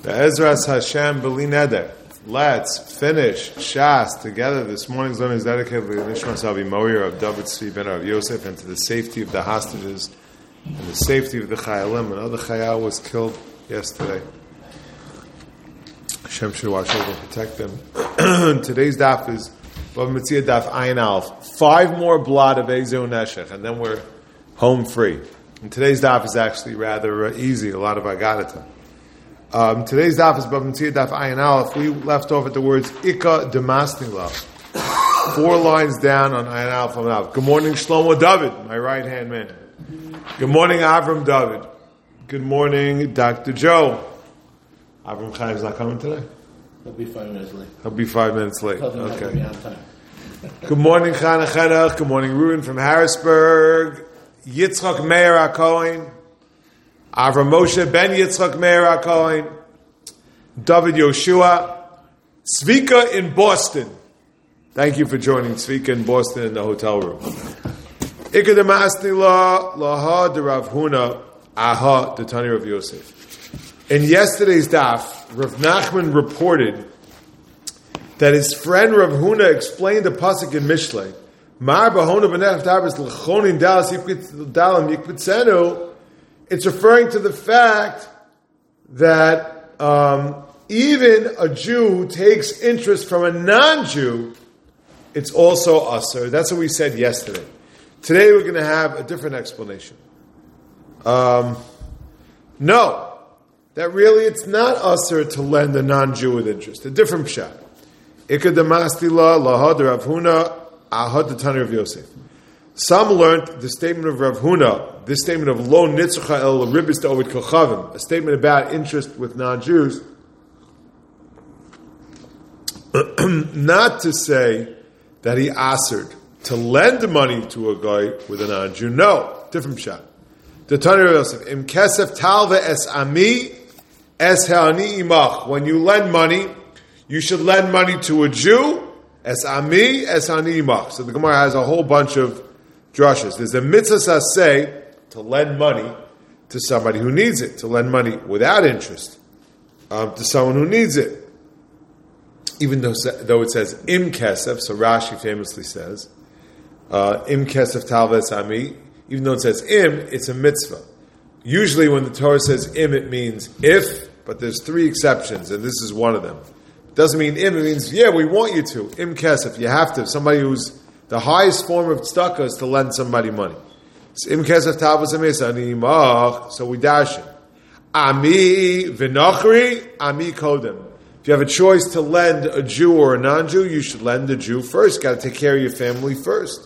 Be'ezras Hashem b'li neder. Let's finish Shas together. This morning's learning is dedicated to the Nishmas Avi Moir of David Tzvi ben Rav Yosef and to the safety of the hostages and the safety of the Chayalim. Another Chayal was killed yesterday. Hashem should watch over and protect them. Today's daf is Bava Metzia daf Ayin Aleph. 5 more blot of Ezo Neshech, and then we're home free. And today's daf is actually rather easy, a lot of Agadata. Today's daf is Bava Metzia daf Ayin Aleph. We left off at the words Ika Demasnila. 4 lines down on Ayin Aleph. Good morning, Shlomo David, my right hand man. Good morning, Avram David. Good morning, Dr. Joe. Avram Chaim's not coming today? He'll be 5 minutes late. He'll be 5 minutes late. Okay. Be on time. Good morning, Chana Chenach. Good morning, Ruben from Harrisburg. Yitzchak Meir HaKohen. Avram Moshe ben Yitzchak Meir HaKohen. David Yoshua. Tzvika in Boston. Thank you for joining Tzvika in Boston in the hotel room. Ika Demasni la laha de Rav Huna aha de Tani Rav Yosef. In yesterday's daf, Rav Nachman reported that his friend Rav Huna explained the pasuk in Mishlei. Mar bahona b'nef tabes l'chonin dalas dalam yikpitzenu. It's referring to the fact that even a Jew who takes interest from a non-Jew, it's also usher. That's what we said yesterday. Today we're going to have a different explanation. No. That really it's not usher to lend a non-Jew with interest. A different pshat. Ika demastila lahad Rav Huna ahad Tani Rav Yosef. Some learned the statement of Rav Huna, this statement of lo nitzcha el ribis ovid kochavim, a statement about interest with non-Jews, not to say that he assered to lend money to a guy with a non-Jew. No, different pshat. The Tani Rav Yosef im kesef talve es ami. Es ha'ani imach. When you lend money, you should lend money to a Jew. Es ami, es ha'ani imach. So the Gemara has a whole bunch of drushes. There's a mitzvah say to lend money to somebody who needs it, to lend money without interest to someone who needs it. Even though it says im kesef, so Rashi famously says im kesef talves ami. Even though it says im, it's a mitzvah. Usually when the Torah says im, it means if, but there's 3 exceptions, and this is one of them. It doesn't mean im, it means, yeah, we want you to. Im kesef, you have to. Somebody who's the highest form of tzedakah is to lend somebody money. So, im kesef tavos amis ani imach, so we dash it. Ami v'nochri, ami kodem. If you have a choice to lend a Jew or a non-Jew, you should lend a Jew first. Got to take care of your family first.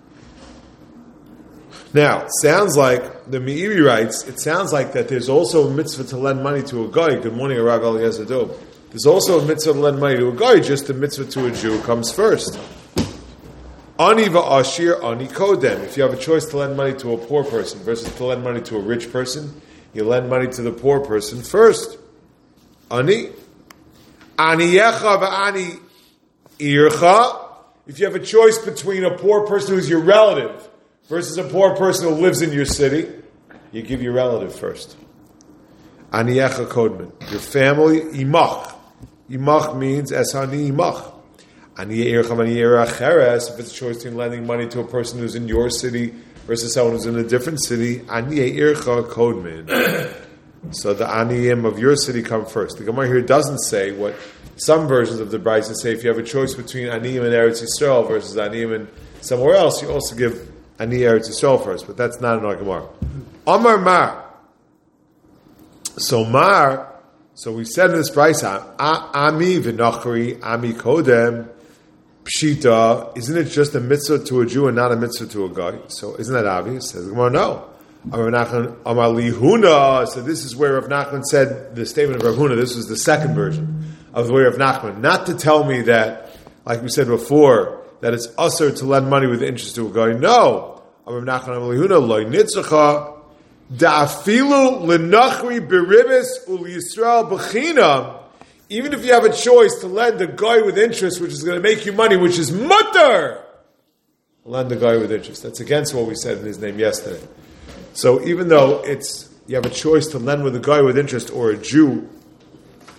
Now, it sounds like, the Meiri writes, it sounds like that there's also a mitzvah to lend money to a guy. Good morning, Rav Eliezer Dov. There's also a mitzvah to lend money to a guy, just the mitzvah to a Jew comes first. Ani va'ashir, ani kodem. If you have a choice to lend money to a poor person versus to lend money to a rich person, you lend money to the poor person first. Ani. Aniyecha va'ani ircha. If you have a choice between a poor person who's your relative versus a poor person who lives in your city, you give your relative first. Aniyecha kodman. Your family, imach. Imach means esani imach. Aniyecha v'aniyecha cheres. If it's a choice between lending money to a person who's in your city versus someone who's in a different city, aniyecha kodman. So the aniyim of your city come first. The Gemara here doesn't say what some versions of the Brisa say. If you have a choice between aniyim in Eretz Yisrael versus aniyim in somewhere else, you also give Ani Eretz Yisrael first, but that's not in our Gemara. Amar Mar. So we said in this brisa, Ami v'nachri, Ami kodem, Pshita, isn't it just a mitzvah to a Jew and not a mitzvah to a guy? So isn't that obvious? Says the Gemara, no. Amar Lihuna, so this is where Rav Nachman said the statement of Rav Huna, this was the second version of the way of Nachman. Not to tell me that, like we said before, that it's usher to lend money with interest to a guy. No. Even if you have a choice to lend a guy with interest, which is going to make you money, which is mutter, lend a guy with interest. That's against what we said in his name yesterday. So even though you have a choice to lend with a guy with interest or a Jew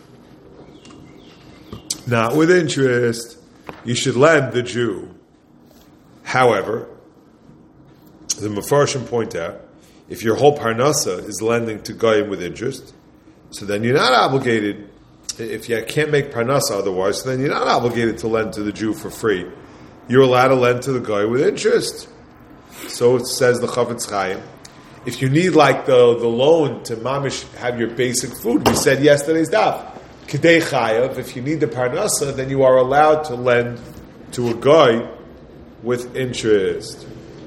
not with interest. You should lend the Jew. However, the Mefarshim point out, if your whole parnasa is lending to Goyim with interest, so then you're not obligated, if you can't make parnasa otherwise, so then you're not obligated to lend to the Jew for free. You're allowed to lend to the guy with interest. So it says the Chafetz Chaim. If you need like the loan to mamish have your basic food, we said yesterday's daf, Kedei Chayav, if you need the parnasa, then you are allowed to lend to a guy with interest.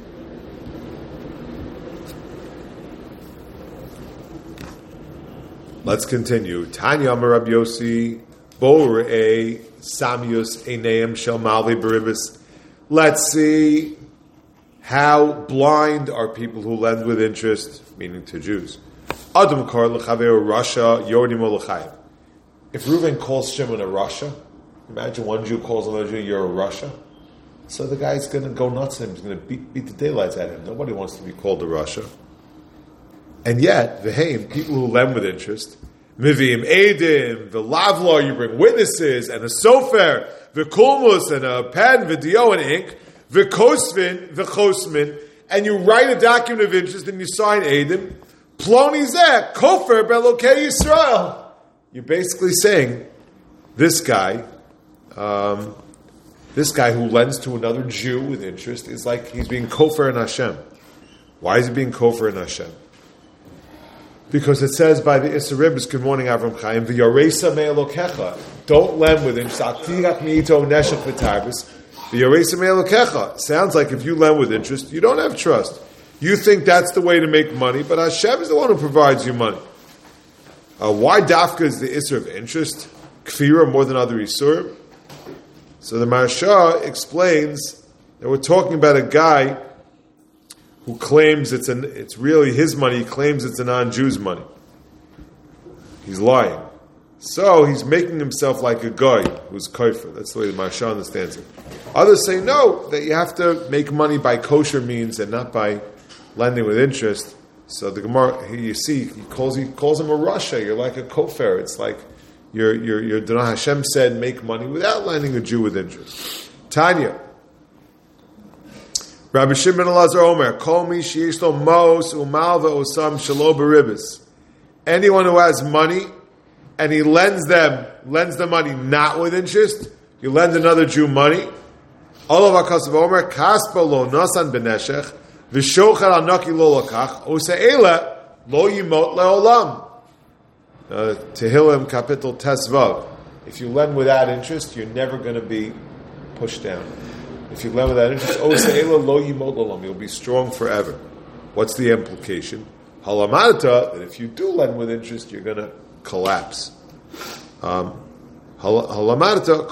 Let's continue. Tanya Amar Rabbi Yossi, Bo Re'ei Samius Eineim Shel Malvi Beribis. Let's see how blind are people who lend with interest, meaning to Jews. Adam Kar L'Chaver Rasha Yodim Olachayim. If Reuven calls Shimon a Rasha, imagine one Jew calls another Jew, you're a Rasha. So the guy's going to go nuts at him. He's going to beat the daylights at him. Nobody wants to be called a Rasha. And yet, v'heim, people who lend with interest, Mivim Eidim, the Lavla, you bring witnesses, and a sofer, the kulmus, and a pen, video, and ink, the kosvin, the chosmin, and you write a document of interest and you sign Eidim, Ploni zeh, kofer belokei Yisrael. You're basically saying, this guy who lends to another Jew with interest is like he's being kofer in Hashem. Why is he being kofer in Hashem? Because it says by the Issa Ribbis, good morning, Avram Chaim, v'yoresa me'elokecha. Don't lend with interest. Atirach mi'ito neshech v'tarbis. V'yoresa me'elokecha. Sounds like if you lend with interest, you don't have trust. You think that's the way to make money, but Hashem is the one who provides you money. Why dafka is the Issa of interest? Kfira more than other Isurim? So the Maharsha explains that we're talking about a guy who claims it's really his money. He claims it's a non-Jew's money. He's lying. So he's making himself like a guy who's kofar. That's the way the Maharsha understands it. Others say no, that you have to make money by kosher means and not by lending with interest. So the Gemara, here you see, he calls him a Rasha. You're like a kofar. It's like you're Hashem said make money without lending a Jew with interest. Tanya. Rabbi Shimon Elazar Omer, Kol mi sheyesh lo mos umal ve'osam shelo beribis. Anyone who has money and he lends the money not with interest, you lend another Jew money. Olav HaKasav Omer, Kaspa lo nasan b'neshech, v'shochar anaki lo lakach, use'ela lo yimot le'olam. Tehillim, Kapitel Tesvav. If you lend without interest, you're never going to be pushed down. If you lend without interest, you'll be strong forever. What's the implication? Halamarta, that if you do lend with interest, you're going to collapse. Halamarta,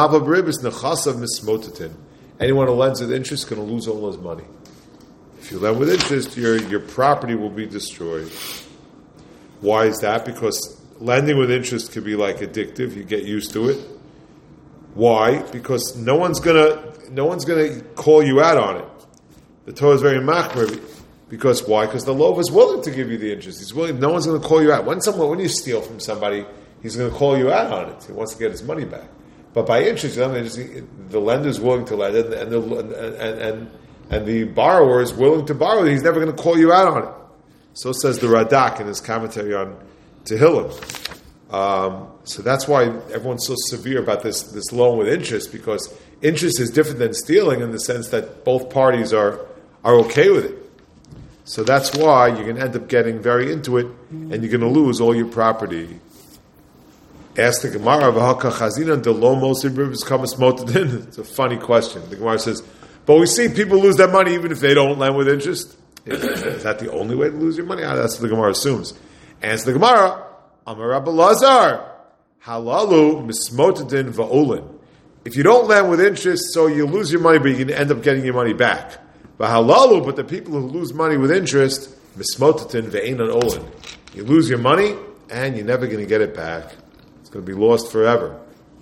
anyone who lends with interest is going to lose all his money. If you lend with interest, your property will be destroyed. Why is that? Because lending with interest can be like addictive. You get used to it. Why? Because no one's gonna call you out on it. The Torah is very machmir. Because why? Because the Lov is willing to give you the interest. He's willing. No one's going to call you out. When you steal from somebody, he's going to call you out on it. He wants to get his money back. But by interest, the lender is willing to lend, and the borrower is willing to borrow. He's never going to call you out on it. So says the Radak in his commentary on Tehillim. So that's why everyone's so severe about this loan with interest, because interest is different than stealing in the sense that both parties are okay with it. So that's why you're going to end up getting very into it, and you're going to lose all your property. Ask the Gemara, it's a funny question. The Gemara says, but we see people lose their money even if they don't lend with interest. Is that the only way to lose your money? That's what the Gemara assumes. Answer the Gemara, Amar Rabbi Lazar, halalu mismotadin va'olin. If you don't lend with interest, so you lose your money, but you can end up getting your money back. But halalu, but the people who lose money with interest, mismotadin ve'enan olin. You lose your money, and you're never going to get it back. It's going to be lost forever.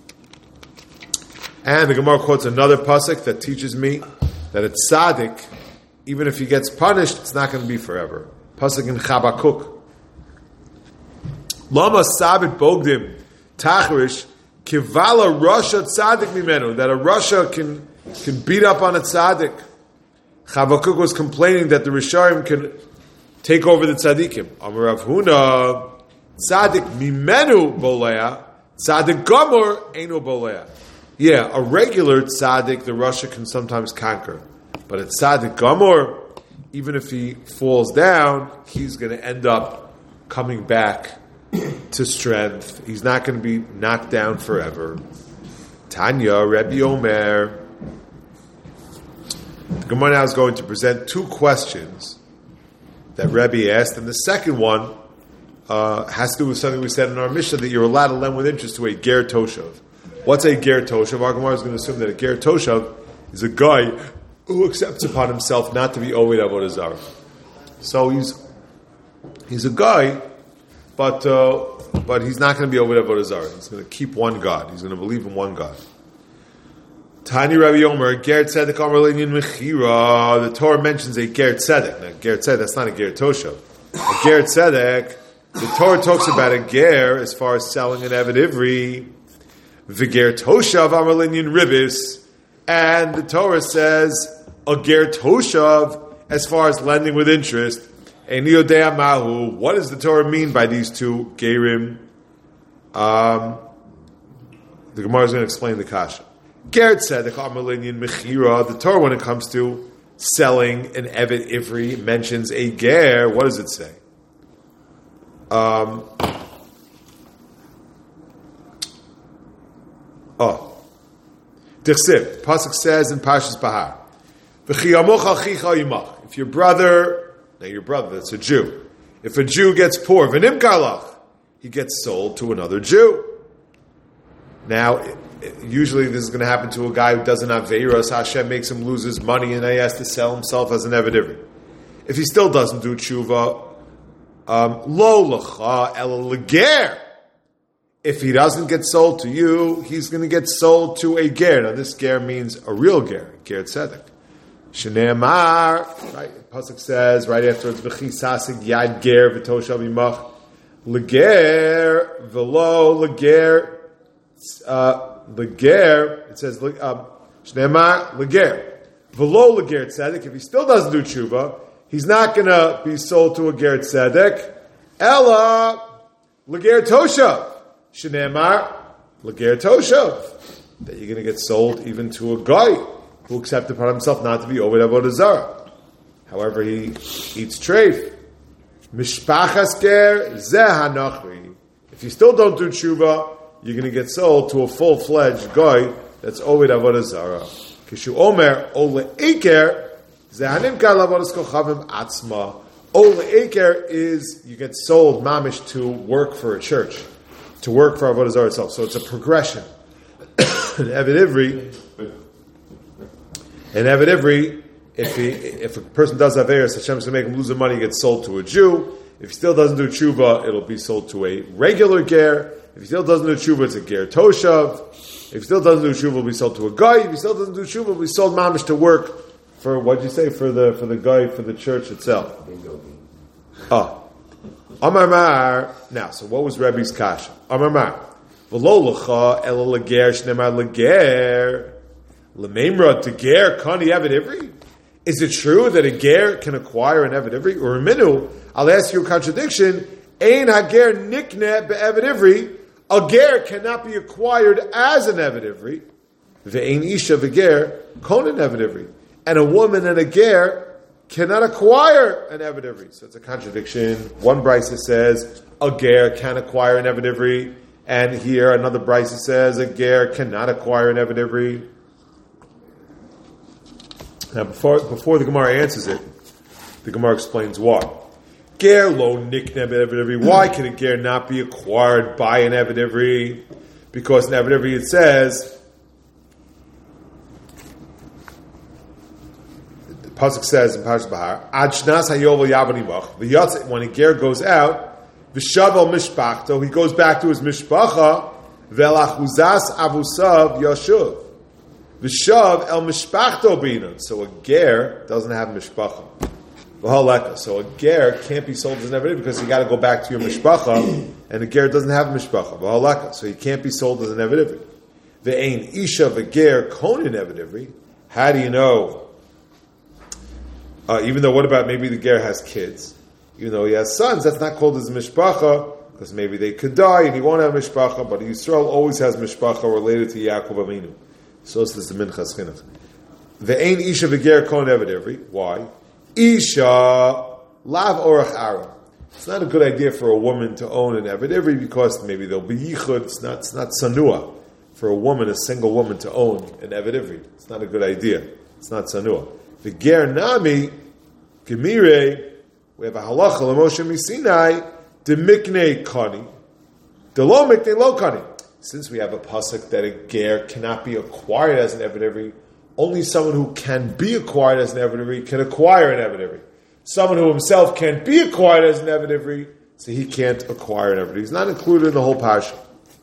And the Gemara quotes another pasuk that teaches me that it's tzaddik, even if he gets punished, it's not going to be forever. Pasuk in Chabakuk. Lama sabit bogdim tachrish Kivala Rasha Tzadik Mimenu, that a Rasha can beat up on a Tzadik. Chavakuk was complaining that the Risharim can take over the Tzadikim. Amar Rav Huna, Tzadik Mimenu Bolea, Tzadik Gomor Eino Bolea. Yeah, a regular Tzadik, the Rasha can sometimes conquer. But a Tzadik Gomor, even if he falls down, he's going to end up coming back to strength. He's not going to be knocked down forever. Tanya, Rebbe Omer. The Gemara now is going to present two questions that Rebbe asked, and the second one has to do with something we said in our Mishnah, that you're allowed to lend with interest to a Ger Toshav. What's a Ger Toshav? Our Gemara is going to assume that a Ger Toshav is a guy who accepts upon himself not to be Oved Avodah Zarah. So he's a guy, but he's not going to be Oved Avodah Zarah. He's going to keep one God. He's going to believe in one God. Tani Rabbi Omer, Ger Tzedek Amar Le'inyan Mechira. The Torah mentions a Ger Tzedek. Now, Ger Tzedek, that's not a Ger Toshav. A Ger Tzedek, the Torah talks about a Ger as far as selling an Eved Ivri. V'Ger Toshav Amar Le'inyan Ribis. And the Torah says a Ger Toshav as far as lending with interest. Eini Yodea Mahu. What does the Torah mean by these two Gerim? The Gemara is going to explain the kasha. Ger Tzedek Amar Le'inyan Mechira. The Torah, when it comes to selling an Eved Ivri, mentions a Ger. What does it say? Dichsiv, Pasuk says in Parshas Bahar, if your brother, that's a Jew, if a Jew gets poor, v'nim karlach, he gets sold to another Jew. Now, usually this is going to happen to a guy who doesn't have Veiros. Hashem makes him lose his money and he has to sell himself as an Eved Ivri. If he still doesn't do tshuva, lo l'cha el l'ger. If he doesn't get sold to you, he's going to get sold to a ger. Now, this ger means a real ger, ger tzedek. Shneimar, right? Pasuk says right afterwards, v'chi sasig yad ger v'toshav imach leger v'lo leger leger. It says shneimar leger v'lo leger tzedek. If he still doesn't do tshuva, he's not going to be sold to a ger tzedek. Ella leger toshav. Shneimar leger toshav, that you're going to get sold even to a guy who accepted upon himself not to be Oved Avodah Zarah. However, he eats treif. Mishpachas ger zeh hanachri. If you still don't do tshuva, you're going to get sold to a full-fledged guy that's Oved Avodah Zarah. Kishu omer ole eker zeh hanimkar lavodas kochavim atzma. Ole eker is you get sold mamish to work for a church, to work for Avodah Zarah itself. So it's a progression. An Eved Ivri, if a person does Averis, Hashem's going to make him lose the money, he gets sold to a Jew. If he still doesn't do tshuva, it'll be sold to a regular ger. If he still doesn't do tshuva, it's a ger toshav. If he still doesn't do tshuva, it'll be sold to a guy. If he still doesn't do tshuva, it'll be sold mamish to work for, what'd you say, for the guy, for the church itself. Amar Mar. Now, so what was Rebbe's kasha? Amar Mar. V'lo l'cha ela leger shnemar leger l'meimra to ger kani Eved Ivri. Is it true that a ger can acquire an Eved Ivri? Or a minu? I'll ask you a contradiction. Ein hager nikne be'Eved Ivri. A ger cannot be acquired as an Eved Ivri. Ve'ein isha v'ger konen Eved Ivri. And a woman and a ger cannot acquire an Eved Ivri. So it's a contradiction. One brisa says a ger can acquire an Eved Ivri, and here another brisa says a ger cannot acquire an Eved Ivri. Now, before the Gemara answers it, the Gemara explains why. Ger lo nikne Eved Ivri. Why can a ger not be acquired by an Eved Ivri? Because in Eved Ivri it says, Pasuk says in Parshas Bahar, Ad shnas hayovel yavanimach. V'yatz, when a ger goes out, v'shav el mishpachto, he goes back to his mishpacha. V'elachuzas avusav yashuv. V'shav el mishpachto binan. So a ger doesn't have mishpacha. So a ger can't be sold as an Eved because you got to go back to your mishpacha, and a ger doesn't have a mishpacha. So he can't be sold as an Eved. Ve'ein isha v'ger konin Eved. How do you know? Even though, what about maybe the ger has kids? Even though he has sons, that's not called as a mishpacha, because maybe they could die and he won't have mishpacha, but Yisrael always has mishpacha related to Yaakov Avinu. So this is the Minchas Chinuch. Ve'ein isha v'ger konin Eved. Why? Isha lav orach ara. It's not a good idea for a woman to own an Eved Ivri because maybe there'll be yichud. It's not sanua for a woman, a single woman, to own an Eved Ivri. It's not a good idea. It's not sanua. The ger nami gemire. We have a halacha l'Moshe Misinai de miknei kani, de lo miknei lo kani. Since we have a pasuk that a ger cannot be acquired as an Eved Ivri, only someone who can be acquired as an Eved Ivri can acquire an Eved Ivri. Someone who himself can't be acquired as an Eved Ivri, so he can't acquire an Eved Ivri. He's not included in the whole parsha.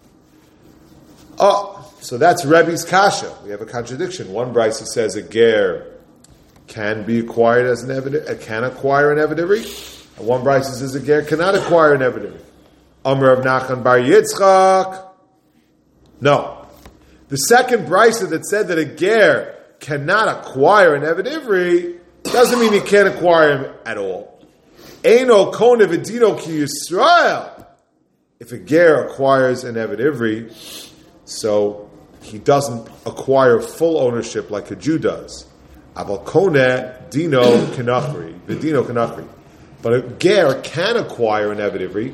So that's Rebbe's kasha. We have a contradiction. One brisa says a ger can be acquired as an Eved, can acquire an Eved Ivri, and one brisa says a ger cannot acquire an Eved Ivri. Amar of Nachman bar Yitzchak. No. The second brisa that said that a ger cannot acquire an Eved Ivri doesn't mean he can't acquire him at all. Eino kone v'dino ki Yisrael. If a ger acquires an Eved Ivri, so he doesn't acquire full ownership like a Jew does. Abal kone dino kenachri, v'dino kenachri. But a ger can acquire an Eved Ivri.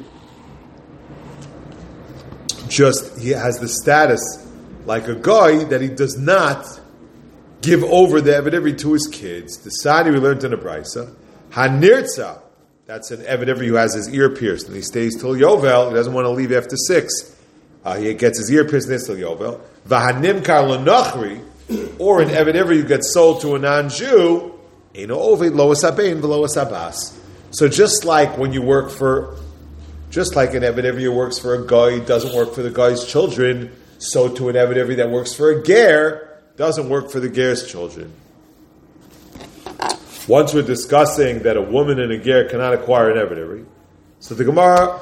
Just he has the status like a guy that he does not give over the Eved Ivri to his kids. The Sadi we learned in a brisa. Hanirtza, that's an Eved Ivri who has his ear pierced and he stays till Yovel. He doesn't want to leave after 6. He gets his ear pierced and till Yovel. Vahanimkar l'nachri, or an Eved Ivri who gets sold to a non-Jew. Eino oved loas habein v'loas habas. So just like when you work for, just like an Eved Ivri who works for a guy doesn't work for the guy's children, so to an Eved Ivri that works for a ger doesn't work for the ger's children. Once we're discussing that a woman and a ger cannot acquire an Eved Ivri, so the Gemara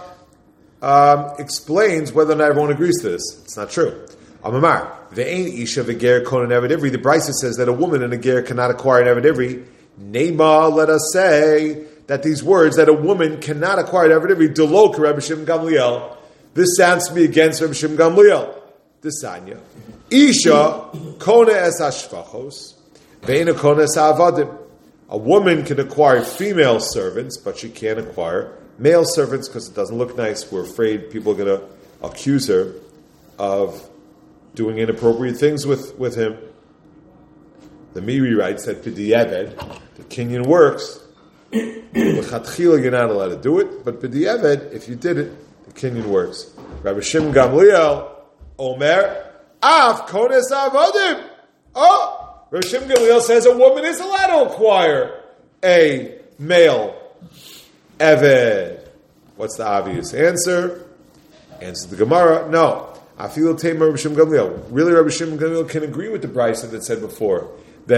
explains whether or not everyone agrees to this. It's not true. Amamar, ve'ein isha v'ger konen Eved Ivri. The Brisa says that a woman and a ger cannot acquire an Eved Ivri. Neima, let us say that these words that a woman cannot acquire an Eved Ivri, delo Rabbi Shimon Gamliel. This sounds to be against Rabbi Shimon Gamliel. This Sanya. Isha kone es hashvachos, ve'ena kone es ha'avadim. A woman can acquire female servants, but she can't acquire male servants because it doesn't look nice. We're afraid people are going to accuse her of doing inappropriate things with him. The Miri writes that b'di'eved, the kinyan works. L'chatchila, you're not allowed to do it, but b'di'eved, if you did it, the kinyan works. Rabbi Shimon Gamliel, Omer, Av kones avadim. Rabbi Shimon Gamliel says a woman is allowed to acquire a male eved. What's the obvious answer? Answer the Gemara, no. I feel tame Rabbi Shimon Gamliel. Really, Rabbi Shimon Gamliel can agree with the brisa that said before that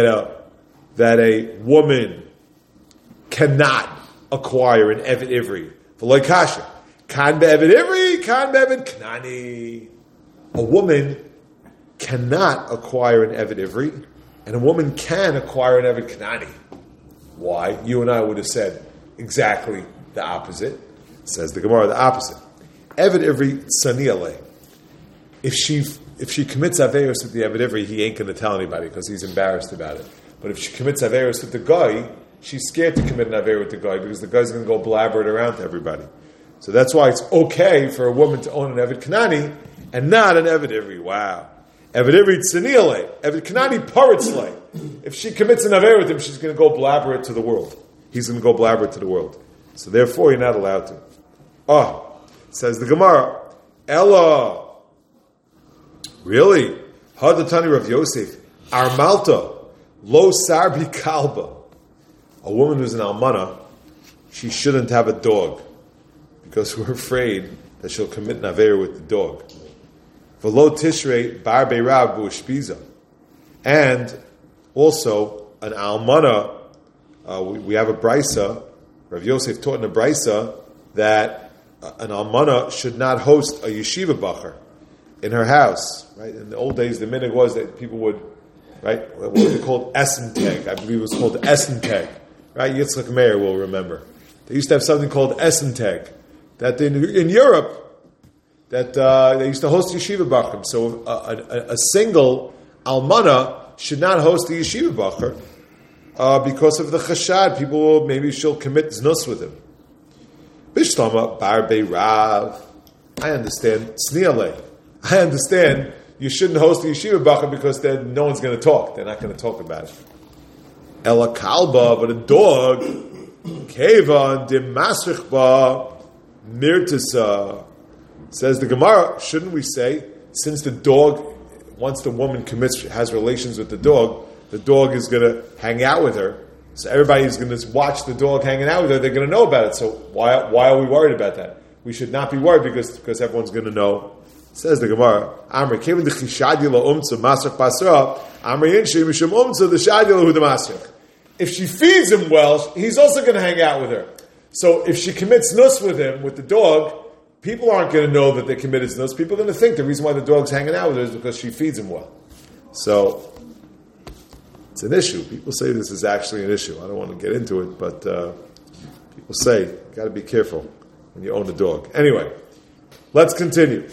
a woman cannot acquire an eved ivri. V'lo kasha. Kan be'eved ivri, kan be'eved knani. A woman cannot acquire an Eved Ivri, and a woman can acquire an Eved Knani. Why? You and I would have said exactly the opposite. Says the Gemara, the opposite. Eved Ivri tzani'aleh. If she commits Averos with the Eved Ivri, he ain't going to tell anybody because he's embarrassed about it. But if she commits Averos with the guy, she's scared to commit an Aver with the guy because the guy's going to go blabber it around to everybody. So that's why it's okay for a woman to own an Eved Knani and not an Eved Ivri. Wow. Eved Ivri tzani'aleh. Eved Knani paritzleh. If she commits an Aver with him, she's going to go blabber it to the world. He's going to go blabber it to the world. So therefore, you're not allowed to. Says the Gemara, Ella. Really? Hadatani Rav Yosef. Armalta. Lo sarbi kalba. A woman who's an almana, she shouldn't have a dog because we're afraid that she'll commit an aver with the dog. V'lo tishrei bar beirav bu'ushpiza. And also, an almana we have a brisa. Rav Yosef taught in a brisa that an almana should not host a yeshiva bacher in her house. Right? In the old days, the minhag was that people would, right? What was it called? Essenteg. I believe it was called Essenteg. Right? Yitzchak Meir will remember. They used to have something called Essenteg. That in Europe, that they used to host yeshiva bachrim. So a single almana should not host a yeshiva bacher because of the chashad. People maybe she'll commit znus with him. Bishlama barbe rav. I understand. Sniale. I understand. You shouldn't host a yeshiva bacher because then no one's going to talk. They're not going to talk about it. Ela kalba, but a dog. Kevan de masrichba mirtisa. Says the Gemara, shouldn't we say, since the dog, once the woman has relations with the dog is going to hang out with her, so everybody's going to watch the dog hanging out with her, they're going to know about it. So why are we worried about that? We should not be worried because everyone's going to know. Says the Gemara, Amri, Kevin the chishadila umtza masrach basra, Amri inshi mishum umtza the shadila hu the masrach. If she feeds him well, he's also going to hang out with her. So if she commits nus with him, with the dog, people aren't going to know that they committed znus. People are going to think the reason why the dog's hanging out with her is because she feeds him well. So, it's an issue. People say this is actually an issue. I don't want to get into it, but people say, you got to be careful when you own a dog. Anyway, let's continue.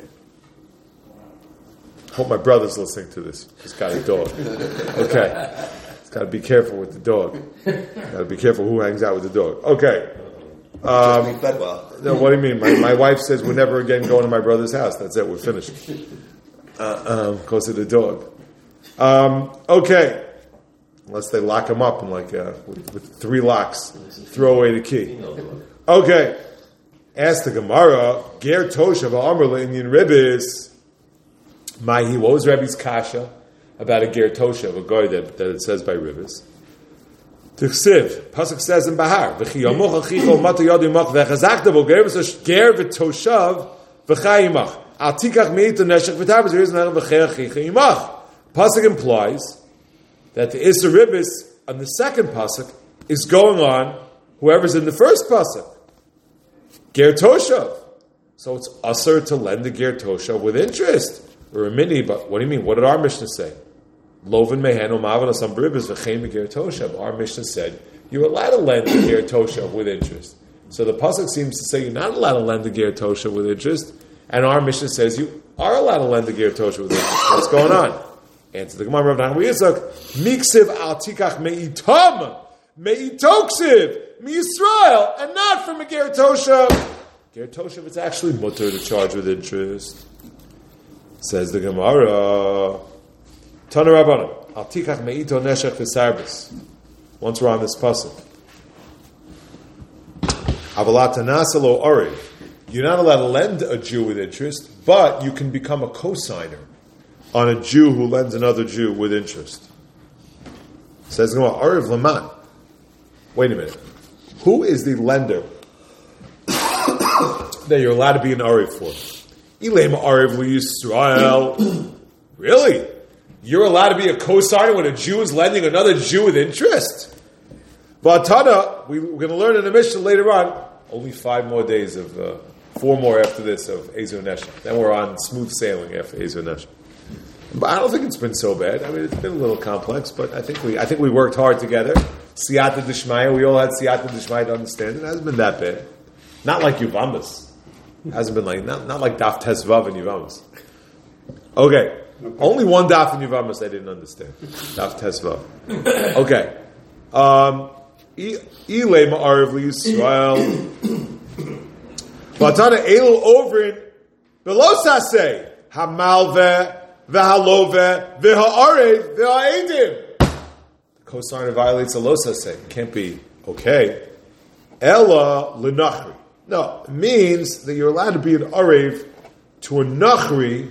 Hope my brother's listening to this. He's got a dog. Okay. He's got to be careful with the dog. Got to be careful who hangs out with the dog. Okay. Fed well. No, what do you mean? My wife says we're never again going to my brother's house. That's it. We're finished. Because of the dog. Okay. Unless they lock him up and with 3 locks, throw away the key. Okay. Ask the Gemara. Ger tosha v'amr le'inyan ribis. What was Rebbe's kasha about a ger tosha, a guy that it says by ribis? T'chsiv, pasuk says in Bahar, v'chiyamoch achicho mata yad yimach v'chazakta v'gervis ger v'toshav v'chayimach al tikach meita neshech v'tar v'ziriz nechach v'chei achicha yimach. Pasuk implies that the Issa Ribis on the second pasuk is going on whoever's in the first pasuk. Ger toshav. So it's usher to lend the ger toshav with interest. Or a mini, but what do you mean? What did our Mishnah say? Lovin mehen u'mavan asam bribis v'chein ger toshav. Our Mishnah said you're allowed to lend the ger toshav with interest. So the pasuk seems to say you're not allowed to lend the ger toshav with interest, and our Mishnah says you are allowed to lend the ger toshav with interest. What's going on? Answer the Gemara of Nachman Yitzchak. Miksiv al tikach meitam meitoksiv miYisrael, and not from a ger toshav. Ger toshav, it's actually mutter to charge with interest. Says the Gemara. Tana Rabbana, al tikach meito neshech v'sarbis. Once we're on this pasuk, avalat tanasalo oriv. You're not allowed to lend a Jew with interest, but you can become a co-signer on a Jew who lends another Jew with interest. Says the Gemara, oriv laman. Wait a minute. Who is the lender that you're allowed to be an oriv for? Ilema oriv l'Yisrael. Really? You're allowed to be a co-signer when a Jew is lending another Jew with interest? Vatana, we're going to learn in the Mishnah later on, only 5 more days of, 4 more after this of Ezer Neshech. Then we're on smooth sailing after Ezer Neshech. But I don't think it's been so bad. I mean, it's been a little complex, but I think we worked hard together. Siyata D'Shmaya, we all had Siyata D'Shmaya to understand. It hasn't been that bad. Not like Yuvamas. It hasn't been like, not like Daf Tesvav and Yuvamas. Okay. Only one Daf in Yuvamas I didn't understand. Daf Tesvav. Okay. Ilay Ma'ariv L'Yisrael. Vatana Elu Ovrin Velosase Hamalve V'Halove V'Ha'arev V'Ha'edim. The co-signer violates a losase. It can't be okay. Ella L'Nachri. No, it means that you're allowed to be an arev to a nachri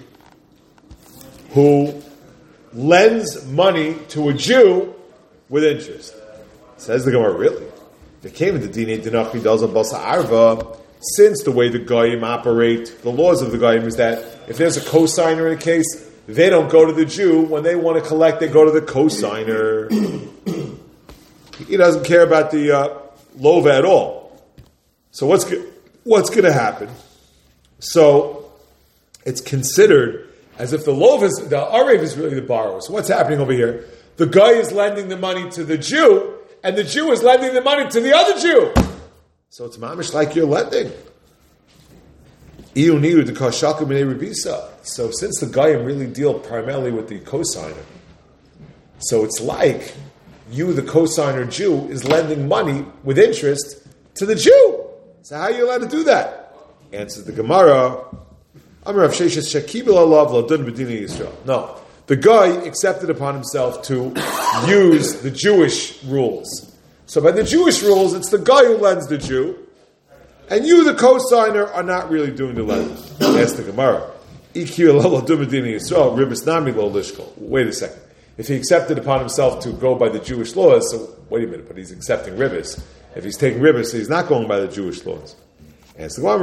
who lends money to a Jew with interest. Says the Gemara, really? They came into Dinei Dinachri Dalzan Balsa Arva, since the way the Goyim operate, the laws of the Goyim is that if there's a co-signer in a case, they don't go to the Jew. When they want to collect, they go to the co-signer. He doesn't care about the lova at all. So what's going to happen? So it's considered as if the arev is really the borrower. So what's happening over here? The guy is lending the money to the Jew, and the Jew is lending the money to the other Jew. So it's mamish like you're lending. So since the Goyim really deal primarily with the cosigner, so it's like you, the cosigner Jew, is lending money with interest to the Jew. So how are you allowed to do that? Answers the Gemara. No. The guy accepted upon himself to use the Jewish rules. So by the Jewish rules, it's the guy who lends the Jew, and you, the cosigner, are not really doing the lending. Ask the Gemara. Wait a second. If he accepted upon himself to go by the Jewish laws, so wait a minute, but he's accepting ribbis. If he's taking ribbis, so he's not going by the Jewish laws. Ask the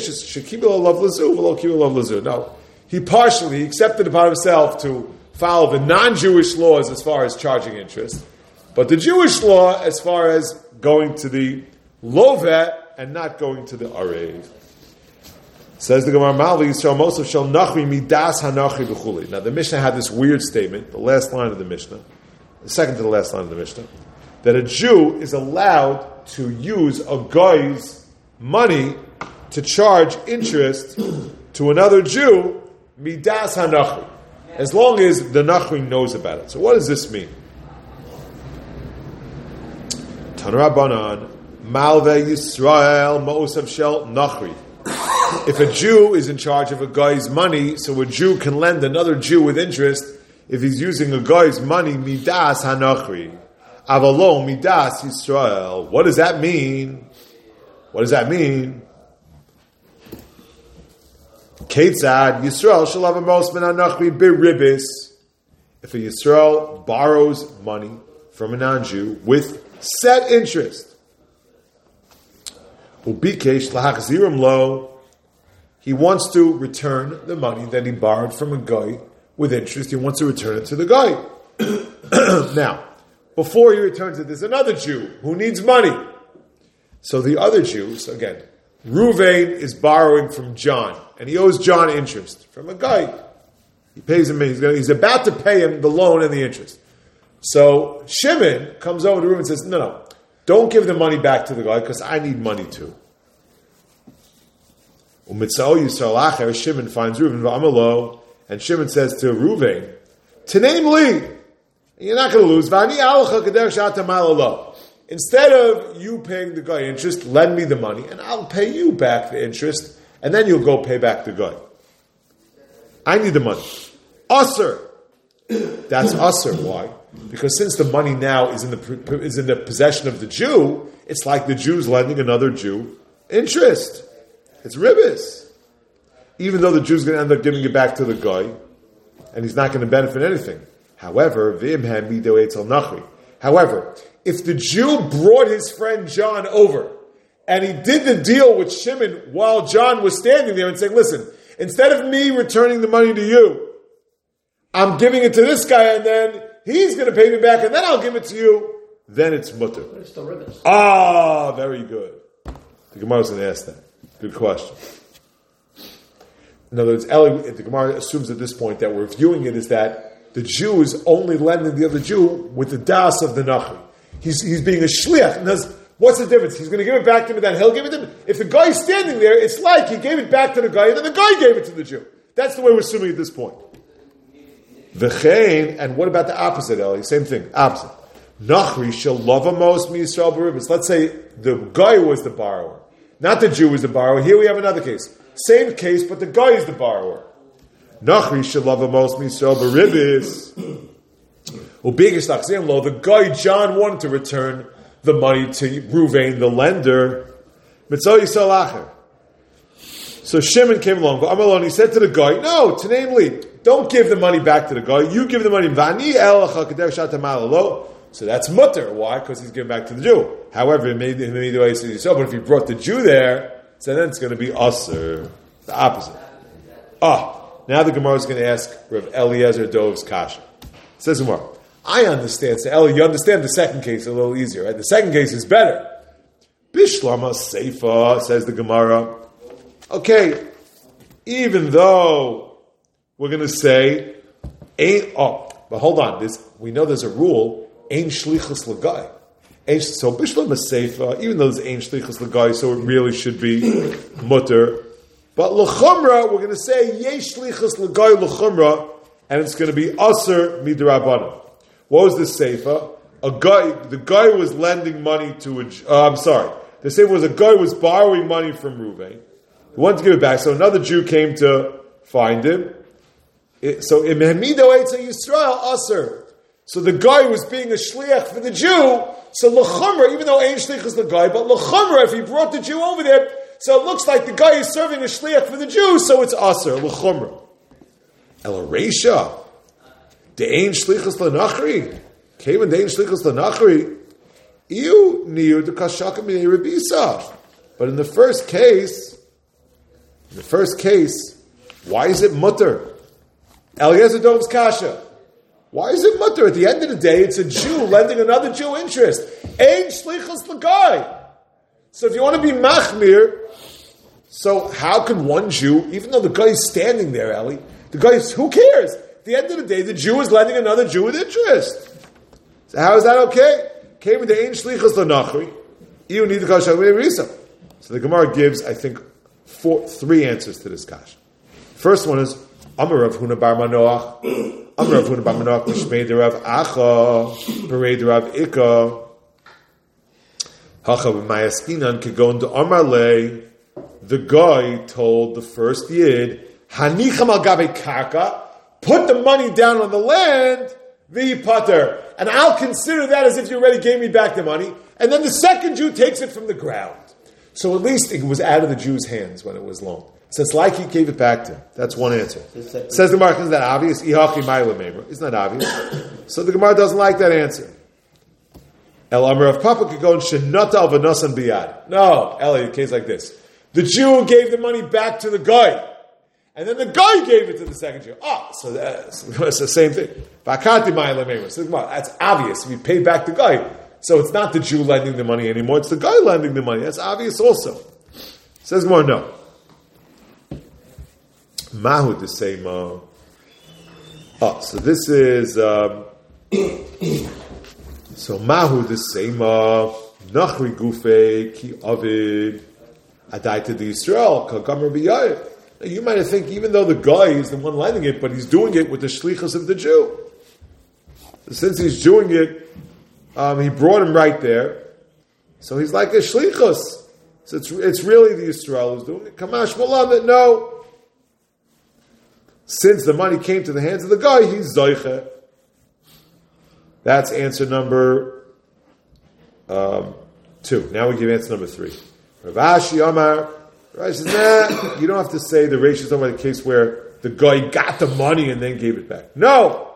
Gemara. No. He partially accepted upon himself to follow the non-Jewish laws as far as charging interest, but the Jewish law as far as going to the lovet and not going to the arev. Says the Gemara, now the Mishnah had this weird statement, the last line of the Mishnah, the second to the last line of the Mishnah, that a Jew is allowed to use a guy's money to charge interest to another Jew, midas hanachri, as long as the nachri knows about it. So what does this mean? Tanrabanan, Malve Yisrael Ma'osav Shel Nachri. If a Jew is in charge of a guy's money, so a Jew can lend another Jew with interest if he's using a guy's money, midas hanachri. Avalon midas Yisrael. What does that mean? What does that mean? Ketzad Yisrael shall have a most min hanachri biribis. If a Yisrael borrows money from a non-Jew with set interest, ubikesh lahachzirim lo, he wants to return the money that he borrowed from a guy with interest. He wants to return it to the guy. Now, before he returns it, there's another Jew who needs money. So the other Jews, again, Ruvain is borrowing from John, and he owes John interest from a guy. He pays him, he's about to pay him the loan and the interest. So Shimon comes over to Reuven and says, no, don't give the money back to the guy because I need money too. Shimon finds Reuven v'amalo, and Shimon says to Reuven, "Taneim li, you're not going to lose. Instead of you paying the guy interest, lend me the money, and I'll pay you back the interest, and then you'll go pay back the guy. I need the money. Usser. That's usser. Why? Because since the money now is in the possession of the Jew, it's like the Jew's lending another Jew interest. It's ribbis. Even though the Jew's going to end up giving it back to the guy, and he's not going to benefit anything. However, if the Jew brought his friend John over, and he did the deal with Shimon while John was standing there and saying, listen, instead of me returning the money to you, I'm giving it to this guy, and then he's going to pay me back, and then I'll give it to you, then it's mutter. But it's still ribbis. Ah, very good. The Gemara was going to ask that. Good question. In other words, the Gemara assumes at this point that we're viewing it as that the Jew is only lending the other Jew with the das of the Nachri. He's being a shliach. And what's the difference? He's going to give it back to him and then he'll give it to him. If the guy's standing there, it's like he gave it back to the guy and then the guy gave it to the Jew. That's the way we're assuming at this point. V'chein, and what about the opposite, Eli? Same thing, opposite. Nachri shall love most mi Yisrael b'ribis. Let's say the guy was the borrower. Not the Jew was the borrower. Here we have another case. Same case, but the guy is the borrower. Nachri shall love most mi Yisrael b'ribis. The guy John wanted to return the money to Ruvain, the lender. So Shimon came along. And he said to the guy, no, Taneim li, don't give the money back to the guy. You give the money. So that's mutter. Why? Because he's giving back to the Jew. However, it made the way he said so. But if he brought the Jew there, so then it's going to be usser. The opposite. Now the Gemara is going to ask Rav Eliezer Dov's kasha. It says Gemara, I understand. So, Eli, you understand the second case a little easier, right? The second case is better. Bishlama Seifa, says the Gemara. Okay, even though we're going to say, but hold on, we know there's a rule, Ein Shlichus L'Gai. So Bishlama Seifa, even though there's Ein Shlichus L'Gai, so it really should be mutter. But L'Chumra, we're going to say, Yesh Shlichus L'Gai L'Chumra, and it's going to be Aser Midrabanan. What was the Seifa? The guy was lending money to the Seifa was a guy was borrowing money from Reuven. He wanted to give it back, so another Jew came to find him. So in Mehmido Eitza Yisrael Aser. So the guy was being a shliach for the Jew. So l'chumra, even though ain't shliach is the guy, but l'chumra, if he brought the Jew over there, so it looks like the guy is serving a shliach for the Jew, so it's aser l'chumra. El Reisha, the ain't shlichus l'nachri, Kevin the ain't shlichus l'nachri, iu niu the kashaka minei rebisa. But in the first case, why is it mutter? Eliezer Dov's kasha. Why is it mutter? At the end of the day, it's a Jew lending another Jew interest. Ain't shlichus l'gai. So if you want to be machmir, so how can one Jew, even though the guy is standing there, Eli, the guy is, who cares? At the end of the day, the Jew is lending another Jew with interest. So how is that okay? Came with the ain't shlichus l'nachri. You need the kasha risa. So the Gemara gives, I think, three answers to this kasha. First one is Amar Rav Huna bar Manoach. Amar Rav Huna bar Manoach Mishmei de Rav Acha Berei de Rav Ika Hacha b'mayaskinan kegon de Amar Le. The guy told the first Yid, Hanicham al gabe karka, put the money down on the land, the putter, and I'll consider that as if you already gave me back the money. And then the second Jew takes it from the ground. So at least it was out of the Jew's hands when it was loaned. So it's like he gave it back to him. That's one answer. Says the Gemara, isn't that obvious? Isn't that obvious? So the Gemara doesn't like that answer. El Amar of Papa could go and Shenata al Vanasan Biyad. No, Eli, a case like this. The Jew gave the money back to the guy. And then the guy gave it to the second Jew. So it's the same thing. That's obvious. We paid back the guy. So it's not the Jew lending the money anymore. It's the guy lending the money. That's obvious also. Says Gemara, no. Mahu the same. So this is so Mahu the same. Nachri gufe ki avid adaita the Yisrael kagam Rabbi Yair. You might think even though the guy is the one lending it, but he's doing it with the shlichus of the Jew. So since he's doing it, he brought him right there. So he's like a shlichus. So it's really the Yisrael who's doing it. Kamash malam that no. Since the money came to the hands of the guy, he's zoiche. That's answer number 2. Now we give answer number 3. Rav Ashi Amar. Rav says, nah, you don't have to say the Reish is talking about the case where the guy got the money and then gave it back. No!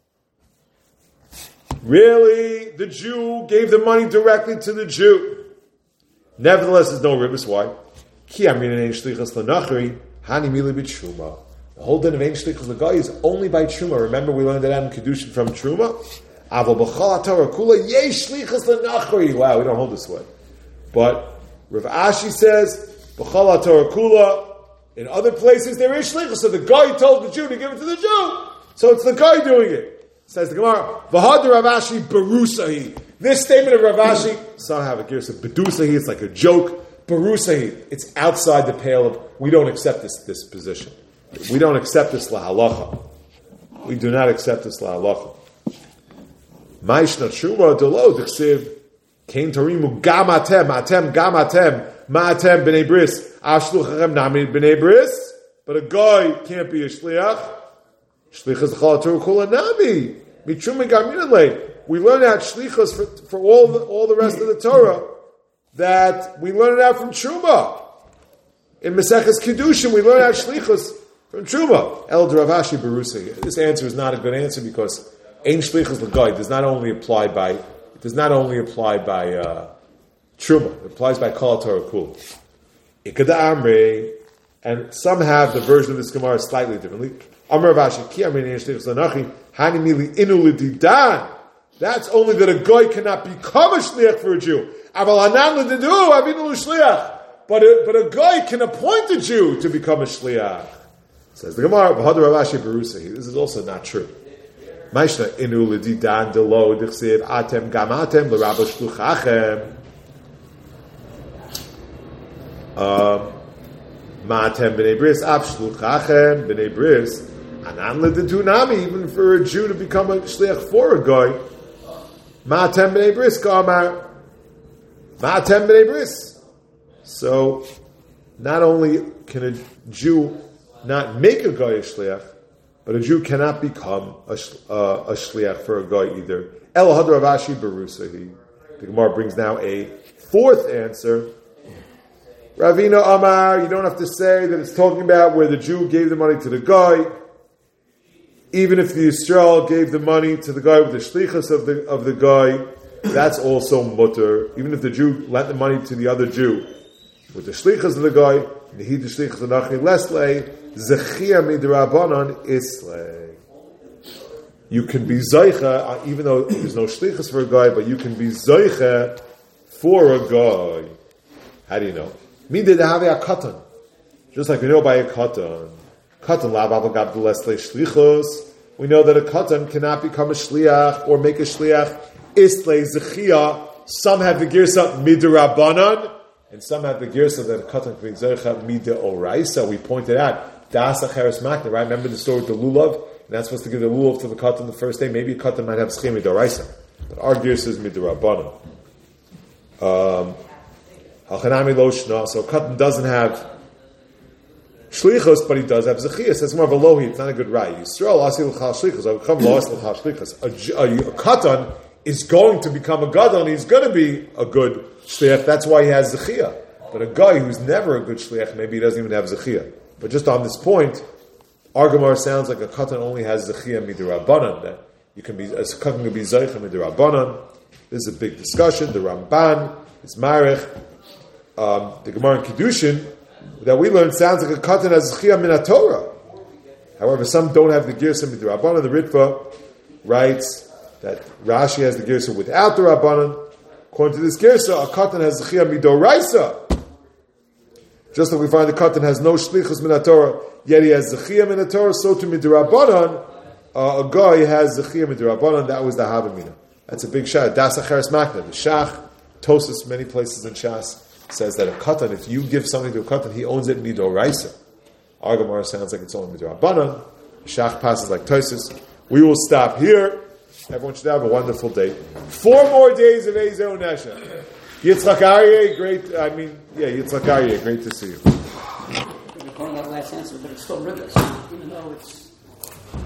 Really, the Jew gave the money directly to the Jew. Nevertheless, there's no ribbis. Why? Ki amrin ein shlichus l'nachri, hani mili b'tshuma. The whole din of Ein Shlichus L'Gai is only by Truma. Remember we learned that in Kedushin from Truma? Aval b'chal Torah kula yesh shlichus l'nachri. Wow, we don't hold this way. But Rav Ashi says, b'chal Torah kula. In other places there is shlichus. So the guy told the Jew to give it to the Jew. So it's the guy doing it. Says the Gemara, v'had Rav Ashi berusahi. This statement of Rav Ashi, somehow it gives a bedusahi, it's like a joke. Berusahi, it's outside the pale of, we don't accept this position. We don't accept this lahalacha. We do not accept this lahalacha. Ma'ishna truma delo d'chsiv kein torimu gamatem ma'atem b'nei bris ashluchem nami b'nei bris. But a guy can't be a shliach. Shlichus l'chal Torah kula nami mitruma gaminale. We learn out shlichus for all the rest of the Torah that we learn it out from truma. In Maseches Kedushin we learn out shlichus from Truma, El Rav Ashi Berusa. This answer is not a good answer because Ein Shlichus L'Gai does not only apply by Truma. It applies by Kol Torah Kul. Ikada Amrei, and some have the version of this Gemara slightly differently. Amar Rav Ashi Ki Amrei Ein Shlichus L'Nachi Hani Mili Inu L'Didan That's only that a guy cannot become a shliach for a Jew. But a guy can appoint a Jew to become a shliach. Says the Gemara, this is also not true. Maishna inu l'didan delo dichsiv atem gam atem l'rabba shluchachem ma'atem b'nei bris av shluchachem b'nei bris anan l'didunami, even for a Jew to become a shliach for a guy. Ma'atem b'nei bris kamar ma'atem b'nei bris. So, not only can a Jew not make a guy a shliach, but a Jew cannot become a shliach for a guy either. El hadra Rashi berusahi. The Gemara brings now a fourth answer. Ravina Amar, you don't have to say that it's talking about where the Jew gave the money to the guy, even if the Yisrael gave the money to the guy with the shlichus of the guy, that's also mutter. Even if the Jew lent the money to the other Jew with the shlichus of the guy, the shlichus of Nachri Lesley, Zechia midrabanan islay. You can be Zaycha, even though there's no shlichus for a guy, but you can be Zaycha for a guy. How do you know? Mideh have a katan. Just like we know by a katan. Katan la'avav gab the Lesley shlichus. We know that a katan cannot become a shliach or make a shliach islay Zechia. Some have the girsa midrabanan, and some have the girsa that a katan can be Zaycha mideh oraisa. We pointed out. Das acheres makna, right? Remember the story with the lulav? And that's supposed to give the lulav to the katan the first day. Maybe a katan might have schim midoraisa, but our gear says midorabbana. Hachanami lo shna. So a katan doesn't have shlichus, but he does have zechias. It's more of a lohi. It's not a good right. Yisrael asi l'chal shlichus. I become lost l'chal shlichus. A katan is going to become a gadol, and he's going to be a good shliach. That's why he has zechia. But a guy who's never a good shliach, maybe he doesn't even have zechia. But just on this point, our Gemara sounds like a katan only has zechia midrabanan. That you can be a katan can be zaycha midrabanan. This is a big discussion. The Ramban is marich. The Gemara in Kiddushin that we learned sounds like a katan has zechia min Torah. However, some don't have the girsa midrabanan. The Ritva writes that Rashi has the girsa without the Rabbanan. According to this girsa, a katan has zechia midoraisa. Just like we find the katan has no shlichus min Torah, yet he has zechia min Torah, so to midrabanan, a guy has zechia midrabanan. That was the havamina. That's a big shah. Das acheres makna. The Shach, Tosas, many places in Shas says that a katan, if you give something to a katan, he owns it midoraisa. Our Gemara sounds like it's only midrabanan. Shach passes like Tosas. We will stop here. Everyone should have a wonderful day. 4 more days of Ezer Nesha. Yitzchak Aryeh, Yitzchak Aryeh, great to see you. We're calling that last answer, but it's still rigorous, even though it's